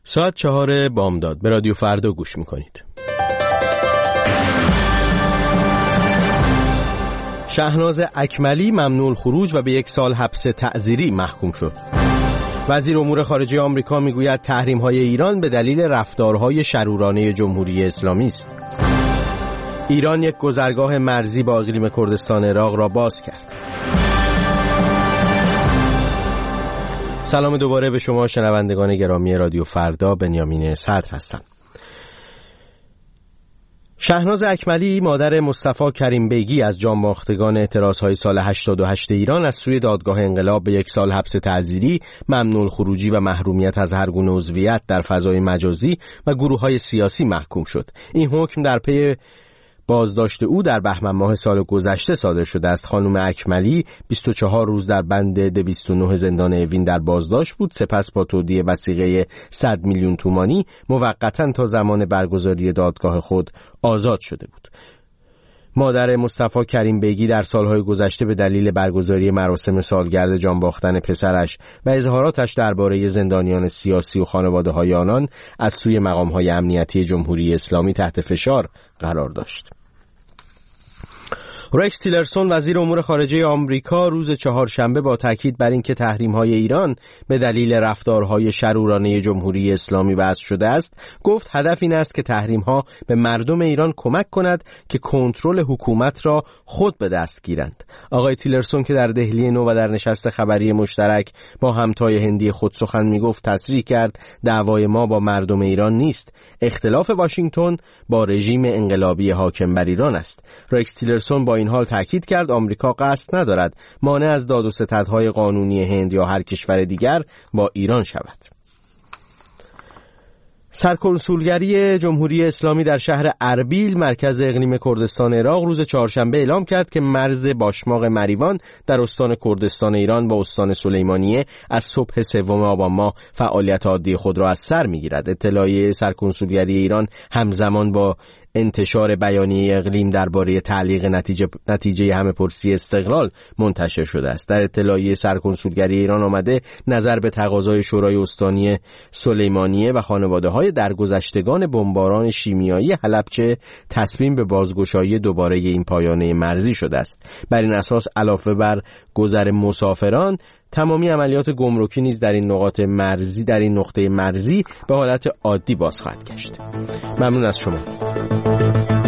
ساعت 4 بامداد به رادیو فردا گوش میکنید. شهناز اکملی ممنوع الخروج و به 1 سال حبس تعزیری محکوم شد. وزیر امور خارجه آمریکا میگوید تحریم‌های ایران به دلیل رفتارهای شرورانه جمهوری اسلامی است. ایران یک گذرگاه مرزی با اقلیم کردستان عراق را باز کرد. سلام دوباره به شما شنوندگان گرامی رادیو فردا، بنیامین صدر هستم. شهناز اکملی مادر مصطفی کریم بیگی از جانباختگان اعتراضهای سال 88 ایران از سوی دادگاه انقلاب به 1 سال حبس تعزیری، ممنوع الخروجی و محرومیت از هر گونه عضویت در فضای مجازی و گروه‌های سیاسی محکوم شد. این حکم در پی بازداشت او در بهمن ماه سال گذشته صادر شده است. خانم اکملی 24 روز در بند 209 زندان اوین در بازداشت بود، سپس با تودیع وثیقه 100 میلیون تومانی موقتا تا زمان برگزاری دادگاه خود آزاد شده بود. مادر مصطفی کریم بیگی در سالهای گذشته به دلیل برگزاری مراسم سالگرد جانباختن پسرش و اظهاراتش درباره زندانیان سیاسی و خانواده‌های آنان از سوی مقام‌های امنیتی جمهوری اسلامی تحت فشار قرار داشت. رکس تیلرسون وزیر امور خارجه آمریکا روز چهارشنبه با تاکید بر اینکه تحریم‌های ایران به دلیل رفتارهای شرورانه جمهوری اسلامی وضع شده است، گفت هدف این است که تحریم‌ها به مردم ایران کمک کند که کنترل حکومت را خود به دست گیرند. آقای تیلرسون که در دهلی نو و در نشست خبری مشترک با همتای هندی خود سخن می‌گفت، تصریح کرد دعوای ما با مردم ایران نیست، اختلاف واشنگتن با رژیم انقلابی حاکم بر ایران است. رکس تیلرسون با این حال تاکید کرد آمریکا قصد ندارد مانع از داد و ستدهای قانونی هند یا هر کشور دیگر با ایران شود. سرکنسولگری جمهوری اسلامی در شهر اربیل مرکز اقلیم کردستان عراق روز چهارشنبه اعلام کرد که مرز باشماق مریوان در استان کردستان ایران با استان سلیمانیه از صبح 3 آبان ماه فعالیت عادی خود را از سر می‌گیرد. اطلاعیه سرکنسولگری ایران همزمان با انتشار بیانیه اقلیم درباره تعلیق نتیجه همه‌پرسی استقلال منتشر شده است. در اطلاعیه سرکنسولگری ایران آمده نظر به تقاضای شورای استانی سلیمانیه و خانواده‌های درگذشتگان بمباران شیمیایی حلبچه تصمیم به بازگشایی دوباره این پایانه مرزی شده است. بر این اساس علاوه بر گذر مسافران، تمامی عملیات گمرکی نیز در این نقطه مرزی به حالت عادی باز خواهد گشت. ممنون از شما.